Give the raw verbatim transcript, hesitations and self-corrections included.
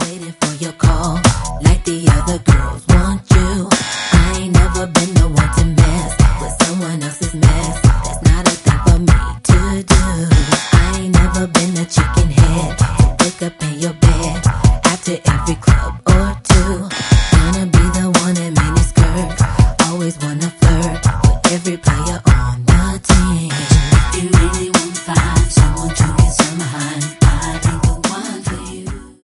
waiting for your call, like the other girls want you. I ain't never been the one to mess with someone else's mess. That's not a thing for me to do. I ain't never been a chicken head who pick up in your bed after every club or two.